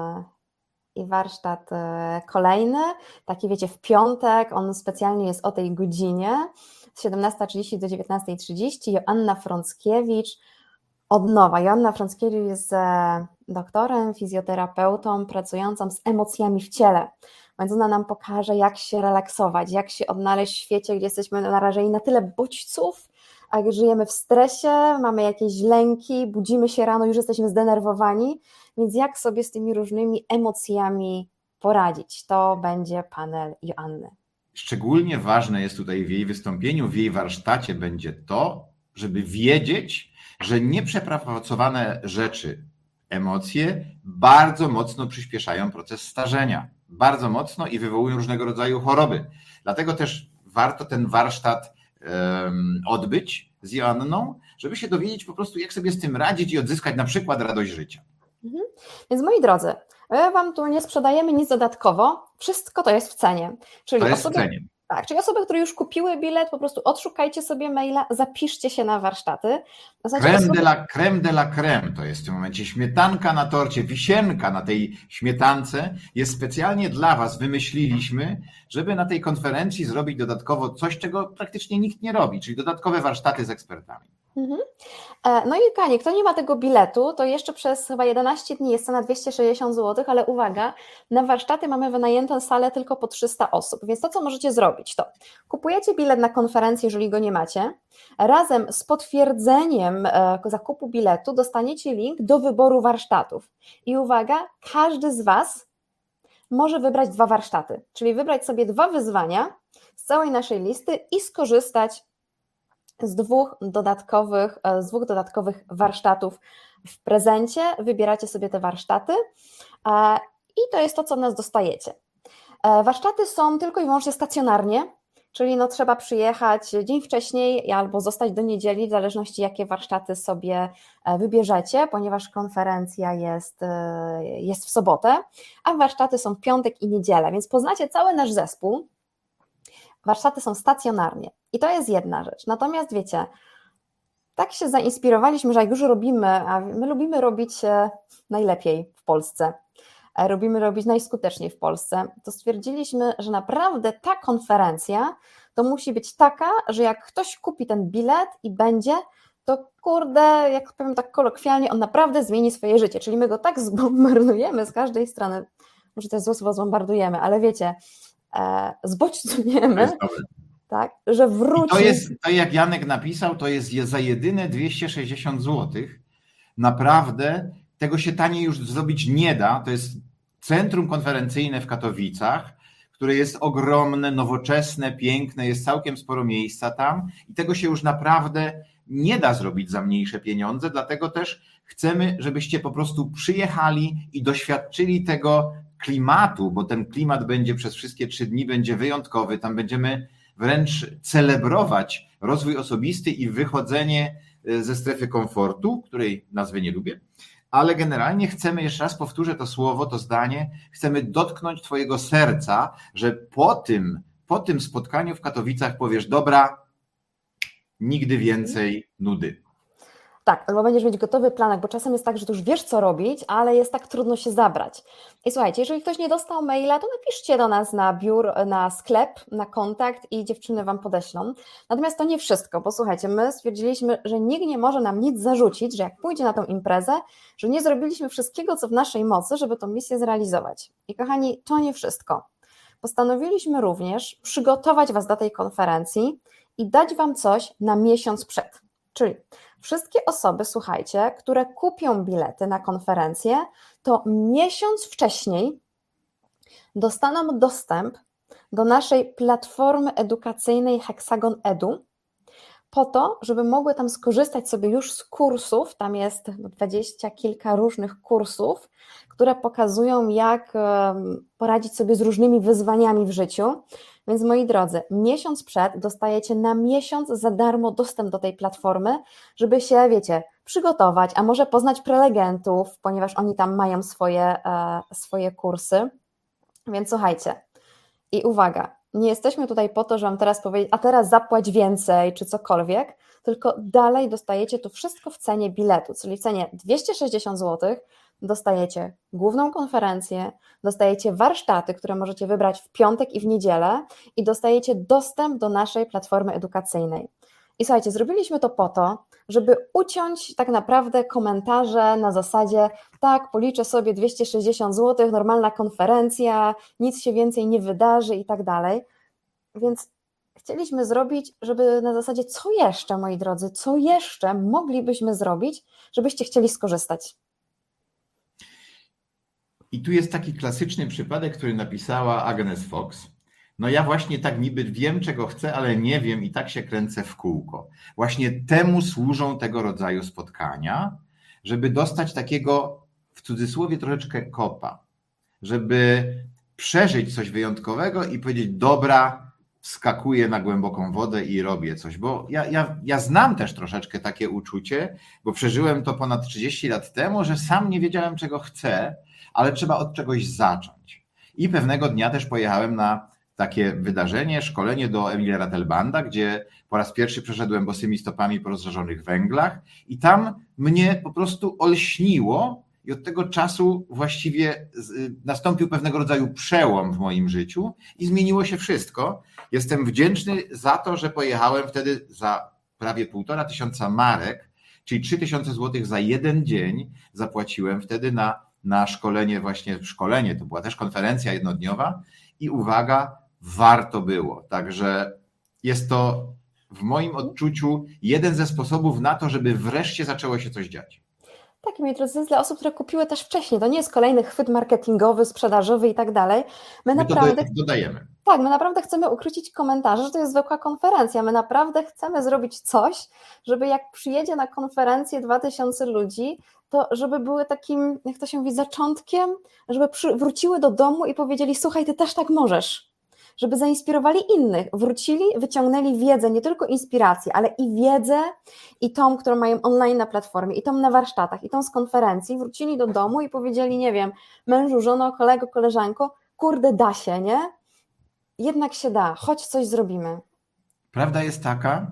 i warsztat kolejny, taki wiecie, w piątek, on specjalnie jest o tej godzinie, z siedemnasta trzydzieści do dziewiętnasta trzydzieści, Joanna Frąckiewicz, od nowa. Joanna Frąckiewicz jest doktorem, fizjoterapeutą, pracującą z emocjami w ciele, więc ona nam pokaże, jak się relaksować, jak się odnaleźć w świecie, gdzie jesteśmy narażeni na tyle bodźców, a gdy żyjemy w stresie, mamy jakieś lęki, budzimy się rano, już jesteśmy zdenerwowani, więc jak sobie z tymi różnymi emocjami poradzić? To będzie panel Joanny. Szczególnie ważne jest tutaj w jej wystąpieniu, w jej warsztacie będzie to, żeby wiedzieć, że nieprzepracowane rzeczy, emocje bardzo mocno przyspieszają proces starzenia. Bardzo mocno i wywołują różnego rodzaju choroby. Dlatego też warto ten warsztat um, odbyć z Joanną, żeby się dowiedzieć po prostu, jak sobie z tym radzić i odzyskać na przykład radość życia. Mhm. Więc moi drodzy, my Wam tu nie sprzedajemy nic dodatkowo, wszystko to jest w cenie. Czyli to jest osoby, w cenie. Tak, czyli osoby, które już kupiły bilet, po prostu odszukajcie sobie maila, zapiszcie się na warsztaty. Crème osoby... de la crème de la crème to jest w tym momencie śmietanka na torcie, wisienka na tej śmietance jest specjalnie dla Was, wymyśliliśmy, żeby na tej konferencji zrobić dodatkowo coś, czego praktycznie nikt nie robi, czyli dodatkowe warsztaty z ekspertami. Mhm. No i kochani, kto nie ma tego biletu, to jeszcze przez chyba jedenaście dni jest cena dwieście sześćdziesiąt złotych, ale uwaga, na warsztaty mamy wynajętą salę tylko po trzysta osób, więc to co możecie zrobić to kupujecie bilet na konferencję, jeżeli go nie macie, razem z potwierdzeniem zakupu biletu dostaniecie link do wyboru warsztatów i uwaga, każdy z Was może wybrać dwa warsztaty, czyli wybrać sobie dwa wyzwania z całej naszej listy i skorzystać z dwóch dodatkowych, z dwóch dodatkowych warsztatów w prezencie. Wybieracie sobie te warsztaty i to jest to, co od nas dostajecie. Warsztaty są tylko i wyłącznie stacjonarnie, czyli no trzeba przyjechać dzień wcześniej albo zostać do niedzieli, w zależności jakie warsztaty sobie wybierzecie, ponieważ konferencja jest, jest w sobotę, a warsztaty są w piątek i niedzielę, więc poznacie cały nasz zespół. Warsztaty są stacjonarnie i to jest jedna rzecz. Natomiast wiecie, tak się zainspirowaliśmy, że jak już robimy, a my lubimy robić najlepiej w Polsce, robimy robić najskuteczniej w Polsce, to stwierdziliśmy, że naprawdę ta konferencja to musi być taka, że jak ktoś kupi ten bilet i będzie, to kurde, jak powiem tak kolokwialnie, on naprawdę zmieni swoje życie, czyli my go tak zbombardujemy z każdej strony, może to jest złe słowo zbombardujemy, ale wiecie, e, zbodźcujemy, tak, że wróci. I to jest, to jak Janek napisał, to jest za jedyne dwieście sześćdziesiąt złotych, naprawdę tego się taniej już zrobić nie da, to jest centrum konferencyjne w Katowicach, które jest ogromne, nowoczesne, piękne, jest całkiem sporo miejsca tam i tego się już naprawdę nie da zrobić za mniejsze pieniądze, dlatego też chcemy, żebyście po prostu przyjechali i doświadczyli tego klimatu, bo ten klimat będzie przez wszystkie trzy dni, będzie wyjątkowy, tam będziemy wręcz celebrować rozwój osobisty i wychodzenie ze strefy komfortu, której nazwy nie lubię, ale generalnie chcemy, jeszcze raz powtórzę to słowo, to zdanie, chcemy dotknąć Twojego serca, że po tym, po tym spotkaniu w Katowicach powiesz, dobra, nigdy więcej nudy. Tak, albo będziesz mieć gotowy planek, bo czasem jest tak, że tu już wiesz, co robić, ale jest tak trudno się zabrać. I słuchajcie, jeżeli ktoś nie dostał maila, to napiszcie do nas na biur, na sklep, na kontakt i dziewczyny Wam podeślą. Natomiast to nie wszystko, bo słuchajcie, my stwierdziliśmy, że nikt nie może nam nic zarzucić, że jak pójdzie na tą imprezę, że nie zrobiliśmy wszystkiego, co w naszej mocy, żeby tą misję zrealizować. I kochani, to nie wszystko. Postanowiliśmy również przygotować Was do tej konferencji i dać Wam coś na miesiąc przed. Czyli wszystkie osoby, słuchajcie, które kupią bilety na konferencję, to miesiąc wcześniej dostaną dostęp do naszej platformy edukacyjnej Hexagon Edu, po to, żeby mogły tam skorzystać sobie już z kursów, tam jest dwadzieścia kilka różnych kursów, które pokazują, jak poradzić sobie z różnymi wyzwaniami w życiu. Więc moi drodzy, miesiąc przed dostajecie na miesiąc za darmo dostęp do tej platformy, żeby się, wiecie, przygotować, a może poznać prelegentów, ponieważ oni tam mają swoje, swoje kursy. Więc słuchajcie, i uwaga, nie jesteśmy tutaj po to, żeby Wam teraz powiedzieć, a teraz zapłać więcej, czy cokolwiek, tylko dalej dostajecie to wszystko w cenie biletu, czyli w cenie dwieście sześćdziesiąt złotych dostajecie główną konferencję, dostajecie warsztaty, które możecie wybrać w piątek i w niedzielę i dostajecie dostęp do naszej platformy edukacyjnej. I słuchajcie, zrobiliśmy to po to, żeby uciąć tak naprawdę komentarze na zasadzie tak, policzę sobie dwieście sześćdziesiąt złotych, normalna konferencja, nic się więcej nie wydarzy i tak dalej. Więc chcieliśmy zrobić, żeby na zasadzie co jeszcze, moi drodzy, co jeszcze moglibyśmy zrobić, żebyście chcieli skorzystać. I tu jest taki klasyczny przypadek, który napisała Agnes Fox. No ja właśnie tak niby wiem, czego chcę, ale nie wiem i tak się kręcę w kółko. Właśnie temu służą tego rodzaju spotkania, żeby dostać takiego, w cudzysłowie, troszeczkę kopa, żeby przeżyć coś wyjątkowego i powiedzieć, dobra, wskakuję na głęboką wodę i robię coś, bo ja, ja, ja znam też troszeczkę takie uczucie, bo przeżyłem to ponad trzydzieści lat temu, że sam nie wiedziałem, czego chcę, ale trzeba od czegoś zacząć. I pewnego dnia też pojechałem na takie wydarzenie, szkolenie do Emila Ratelbanda, gdzie po raz pierwszy przeszedłem bosymi stopami po rozżarzonych węglach i tam mnie po prostu olśniło i od tego czasu właściwie nastąpił pewnego rodzaju przełom w moim życiu i zmieniło się wszystko. Jestem wdzięczny za to, że pojechałem wtedy za prawie półtora tysiąca marek, czyli trzy tysiące złotych za jeden dzień zapłaciłem wtedy na, na szkolenie, właśnie szkolenie, to była też konferencja jednodniowa i uwaga, warto było. Także jest to w moim odczuciu jeden ze sposobów na to, żeby wreszcie zaczęło się coś dziać. Tak, moi drodzy, to jest dla osób, które kupiły też wcześniej. To nie jest kolejny chwyt marketingowy, sprzedażowy i tak dalej. My, My naprawdę to dodajemy. Tak, my naprawdę chcemy ukrócić komentarze, że to jest zwykła konferencja. My naprawdę chcemy zrobić coś, żeby jak przyjedzie na konferencję dwa tysiące ludzi, to żeby były takim, jak to się mówi, zaczątkiem, żeby przy, wróciły do domu i powiedzieli, słuchaj, ty też tak możesz. Żeby zainspirowali innych, wrócili, wyciągnęli wiedzę, nie tylko inspirację, ale i wiedzę, i tą, którą mają online na platformie, i tą na warsztatach, i tą z konferencji, wrócili do domu i powiedzieli, nie wiem, mężu, żono, kolego, koleżanko, kurde, da się, nie? Jednak się da, chodź coś zrobimy. Prawda jest taka,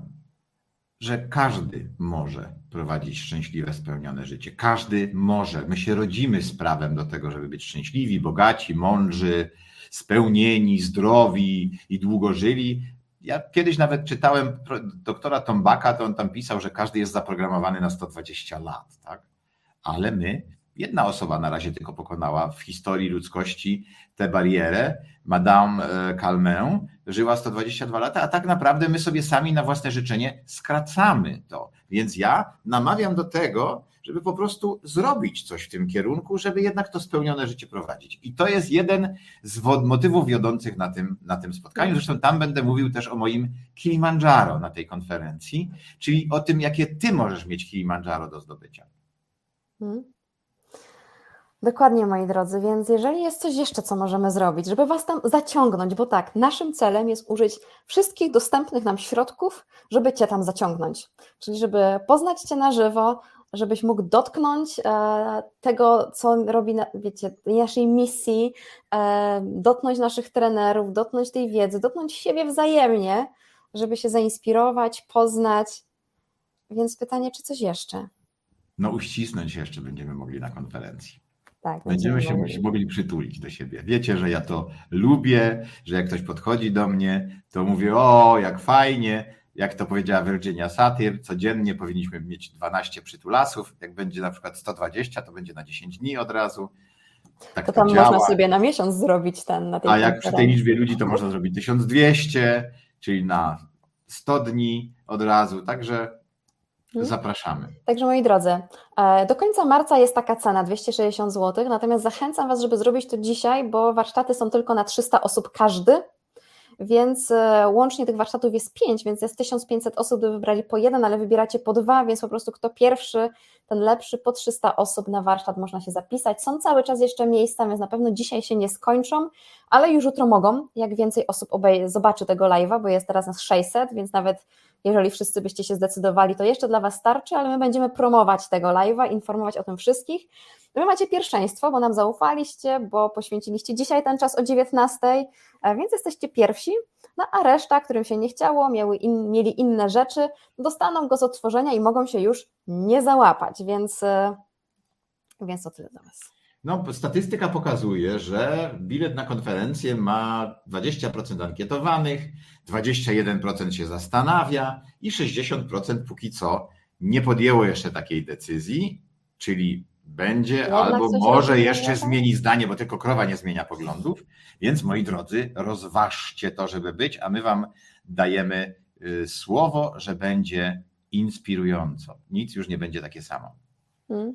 że każdy może prowadzić szczęśliwe, spełnione życie. Każdy może. My się rodzimy z prawem do tego, żeby być szczęśliwi, bogaci, mądrzy, spełnieni, zdrowi i długo żyli. Ja kiedyś nawet czytałem doktora Tombaka, to on tam pisał, że każdy jest zaprogramowany na sto dwadzieścia lat, tak? Ale my, jedna osoba na razie tylko pokonała w historii ludzkości tę barierę, Madame Calment, żyła sto dwadzieścia dwa lata, a tak naprawdę my sobie sami na własne życzenie skracamy to. Więc ja namawiam do tego, żeby po prostu zrobić coś w tym kierunku, żeby jednak to spełnione życie prowadzić. I to jest jeden z motywów wiodących na tym, na tym spotkaniu. Zresztą tam będę mówił też o moim Kilimandżaro na tej konferencji, czyli o tym, jakie ty możesz mieć Kilimandżaro do zdobycia. Hmm. Dokładnie, moi drodzy, więc jeżeli jest coś jeszcze, co możemy zrobić, żeby was tam zaciągnąć, bo tak, naszym celem jest użyć wszystkich dostępnych nam środków, żeby cię tam zaciągnąć, czyli żeby poznać cię na żywo, żebyś mógł dotknąć e, tego, co robi, na, wiecie, naszej misji, e, dotknąć naszych trenerów, dotknąć tej wiedzy, dotknąć siebie wzajemnie, żeby się zainspirować, poznać. Więc pytanie, czy coś jeszcze? No uścisnąć się jeszcze będziemy mogli na konferencji. Tak, będziemy się mogli. mogli przytulić do siebie. Wiecie, że ja to lubię, że jak ktoś podchodzi do mnie, to mówię, o, jak fajnie, jak to powiedziała Virginia Satir, codziennie powinniśmy mieć dwanaście przytulasów, jak będzie na przykład sto dwadzieścia, to będzie na dziesięć dni od razu. Tak to tam to działa. można sobie na miesiąc zrobić ten na tej A jak przy tej liczbie ludzi, to można zrobić tysiąc dwieście, czyli na sto dni od razu, także zapraszamy. Także moi drodzy, do końca marca jest taka cena dwieście sześćdziesiąt złotych, natomiast zachęcam was, żeby zrobić to dzisiaj, bo warsztaty są tylko na trzysta osób każdy, więc łącznie tych warsztatów jest pięć, więc jest tysiąc pięćset osób, by wybrali po jeden, ale wybieracie po dwa, więc po prostu kto pierwszy, ten lepszy, po trzysta osób na warsztat można się zapisać. Są cały czas jeszcze miejsca, więc na pewno dzisiaj się nie skończą, ale już jutro mogą, jak więcej osób obej- zobaczy tego live'a, bo jest teraz nas sześćset, więc nawet jeżeli wszyscy byście się zdecydowali, to jeszcze dla was starczy, ale my będziemy promować tego live'a, informować o tym wszystkich. Wy macie pierwszeństwo, bo nam zaufaliście, bo poświęciliście dzisiaj ten czas o dziewiętnastej, więc jesteście pierwsi, no a reszta, którym się nie chciało, miały in, mieli inne rzeczy, dostaną go z odtworzenia i mogą się już nie załapać, więc, więc to tyle dla Was. No, statystyka pokazuje, że bilet na konferencję ma dwadzieścia procent ankietowanych, dwadzieścia jeden procent się zastanawia i sześćdziesiąt procent póki co nie podjęło jeszcze takiej decyzji, czyli będzie Jednak albo coś może rozumie, jeszcze tak? zmieni zdanie, bo tylko krowa nie zmienia poglądów. Więc moi drodzy, rozważcie to, żeby być, a my Wam dajemy słowo, że będzie inspirująco. Nic już nie będzie takie samo. Hmm.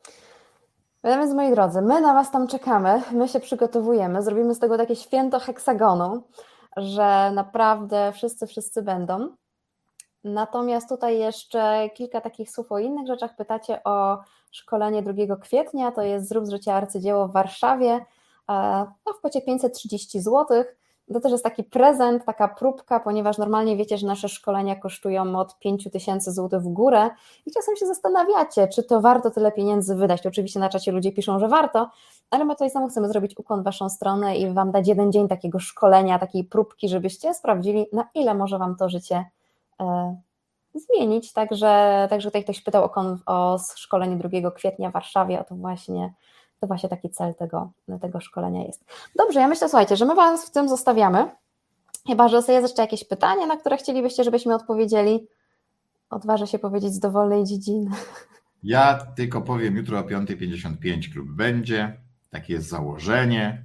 Więc moi drodzy, my na Was tam czekamy, my się przygotowujemy, zrobimy z tego takie święto heksagonu, że naprawdę wszyscy, wszyscy będą. Natomiast tutaj jeszcze kilka takich słów o innych rzeczach. Pytacie o szkolenie drugiego kwietnia, to jest Zrób z życia arcydzieło w Warszawie, no w kwocie pięćset trzydzieści złotych. To też jest taki prezent, taka próbka, ponieważ normalnie wiecie, że nasze szkolenia kosztują od pięć tysięcy złotych w górę i czasem się zastanawiacie, czy to warto tyle pieniędzy wydać. Oczywiście na czacie ludzie piszą, że warto, ale my tutaj samo chcemy zrobić ukłon w Waszą stronę i Wam dać jeden dzień takiego szkolenia, takiej próbki, żebyście sprawdzili, na ile może Wam to życie e, zmienić. Także, także tutaj ktoś pytał o, kon, o szkolenie drugiego kwietnia w Warszawie, o to właśnie To właśnie taki cel tego, tego szkolenia jest. Dobrze, ja myślę, słuchajcie, że my Was w tym zostawiamy, chyba że jest jeszcze jakieś pytanie, na które chcielibyście, żebyśmy odpowiedzieli. Odważę się powiedzieć z dowolnej dziedziny. Ja tylko powiem, jutro o piąta pięćdziesiąt pięć klub będzie, takie jest założenie,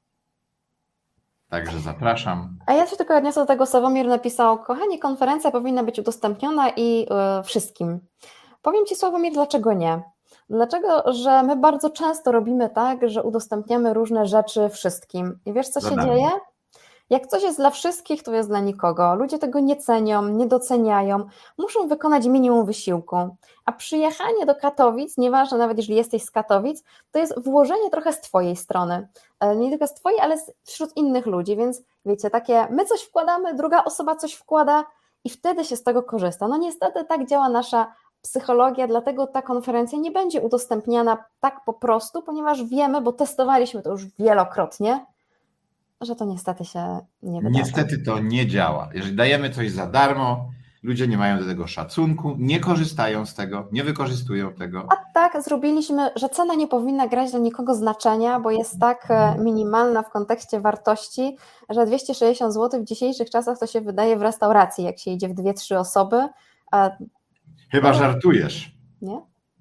także zapraszam. A ja się tylko odniosę do tego, Sławomir napisał, kochani, konferencja powinna być udostępniona i yy, wszystkim. Powiem Ci, Sławomir, dlaczego nie? Dlaczego? Że my bardzo często robimy tak, że udostępniamy różne rzeczy wszystkim. I wiesz, co się dzieje? Jak coś jest dla wszystkich, to jest dla nikogo. Ludzie tego nie cenią, nie doceniają, muszą wykonać minimum wysiłku. A przyjechanie do Katowic, nieważne nawet jeżeli jesteś z Katowic, to jest włożenie trochę z Twojej strony. Nie tylko z Twojej, ale wśród innych ludzi, więc wiecie, takie my coś wkładamy, druga osoba coś wkłada i wtedy się z tego korzysta. No niestety tak działa nasza psychologia, dlatego ta konferencja nie będzie udostępniana tak po prostu, ponieważ wiemy, bo testowaliśmy to już wielokrotnie, że to niestety się nie wydarzy. Niestety to nie działa. Jeżeli dajemy coś za darmo, ludzie nie mają do tego szacunku, nie korzystają z tego, nie wykorzystują tego. A tak zrobiliśmy, że cena nie powinna grać dla nikogo znaczenia, bo jest tak minimalna w kontekście wartości, że dwieście sześćdziesiąt złotych w dzisiejszych czasach to się wydaje w restauracji, jak się idzie w dwie, trzy osoby. Chyba no, żartujesz. Nie?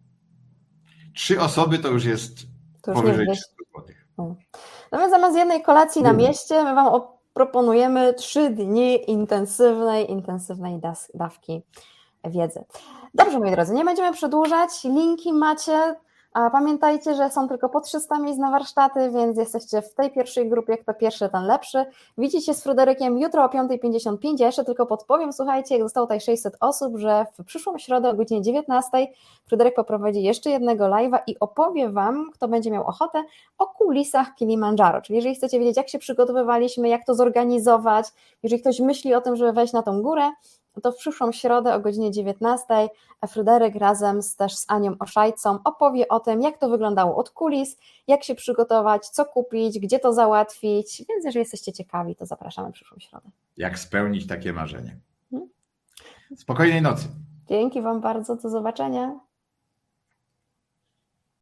Trzy osoby to już jest to już powyżej nie trzysta złotych. No więc zamiast jednej kolacji na mieście, my Wam proponujemy trzy dni intensywnej, intensywnej das, dawki wiedzy. Dobrze, moi drodzy, nie będziemy przedłużać, linki macie, a pamiętajcie, że są tylko po trzysta miejsc na warsztaty, więc jesteście w tej pierwszej grupie, kto pierwszy, ten lepszy. Widzicie się z Fryderykiem jutro o piąta pięćdziesiąt pięć, ja jeszcze tylko podpowiem, słuchajcie, jak zostało tutaj sześćset osób, że w przyszłą środę o godzinie dziewiętnastej Fryderyk poprowadzi jeszcze jednego live'a i opowie Wam, kto będzie miał ochotę, o kulisach Kilimandżaro, czyli jeżeli chcecie wiedzieć, jak się przygotowywaliśmy, jak to zorganizować, jeżeli ktoś myśli o tym, żeby wejść na tą górę, to w przyszłą środę o godzinie dziewiętnastej Fryderyk razem z, też z Anią Oszajcą opowie o tym, jak to wyglądało od kulis, jak się przygotować, co kupić, gdzie to załatwić, więc jeżeli jesteście ciekawi, to zapraszamy w przyszłą środę. Jak spełnić takie marzenie. Spokojnej nocy. Dzięki Wam bardzo, do zobaczenia.